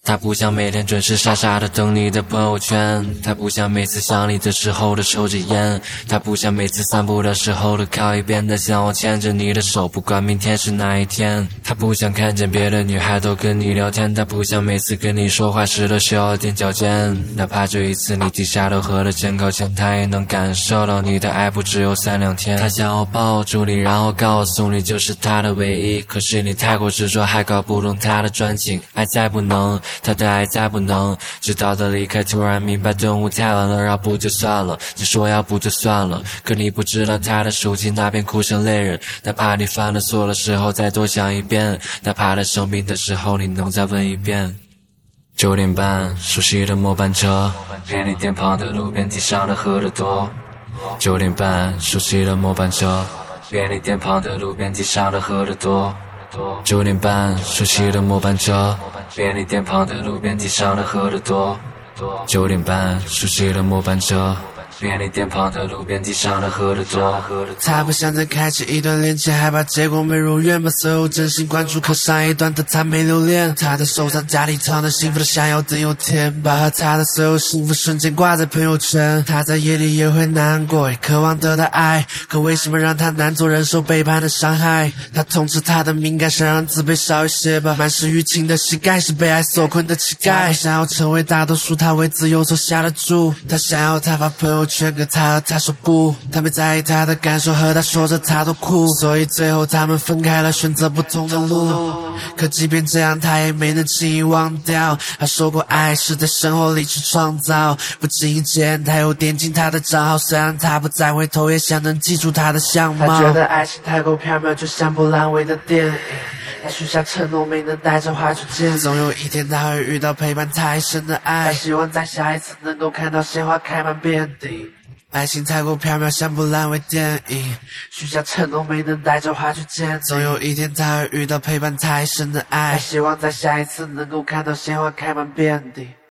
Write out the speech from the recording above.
他不想每天准时傻傻的等你的朋友圈，他不想每次想你的时候都抽着烟，他不想每次散步的时候都靠一边的像我牵着你的手，不管明天是哪一天。他不想看见别的女孩都跟你聊天，他不想每次跟你说话时都需要踮脚尖，哪怕这一次你低下头喝了肩靠前，他也能感受到你的爱不只有3-2天。他想要抱住你，然后告诉你就是他的唯一，可是你太过执着，还搞不懂他的专情。爱再不能，他的爱再不能，直到他离开，突然明白顿悟太晚了，要不就算了，你说要不就算了，可你不知道他的手机那边哭成泪人，哪怕你犯了错的时候再多想一遍，哪怕他生病的时候你能再问一遍。9点半，熟悉的末班车，便利店旁的路边地上的喝得多。9点半，熟悉的末班车，便利店旁的路边地上的喝得多。9点半，熟悉的末班车，便利店旁的路边地上的喝得多。9点半，熟悉的末班车，便利店旁的路边地上的喝得多。 他不想再开启一段恋情，害怕结果没如愿，把所有真心关注刻上一段的他没留恋。他的手上家里藏的幸福的想要等有天，把和他的所有幸福瞬间挂在朋友圈。他在夜里也会难过，也渴望得到爱，可为什么让他难做忍受背叛的伤害？他痛斥他的敏感，想让自卑少一些吧。满是淤青的膝盖是被爱所困的乞丐，他想要成为大多数，他为自由所下的注。他想要他发朋友圈，可他和他说不，他没在意他的感受，和他说着他多酷，所以最后他们分开了，选择不同的路。可即便这样，他也没能轻易忘掉，他说过爱是在生活里去创造。不经意间他又点进他的账号，虽然他不再回头，也想能记住他的相貌。他觉得爱情太过缥缈，就像部烂尾的电影，他许下承诺，没能带着花去见。总有一天他会遇到陪伴他一生的爱，他希望在下一次能够看到鲜花开满遍地。爱情太过缥缈，像部烂尾电影，许下承诺，没能带着花去见。总有一天他会遇到陪伴他一生的爱，他希望在下一次能够看到鲜花开满遍地。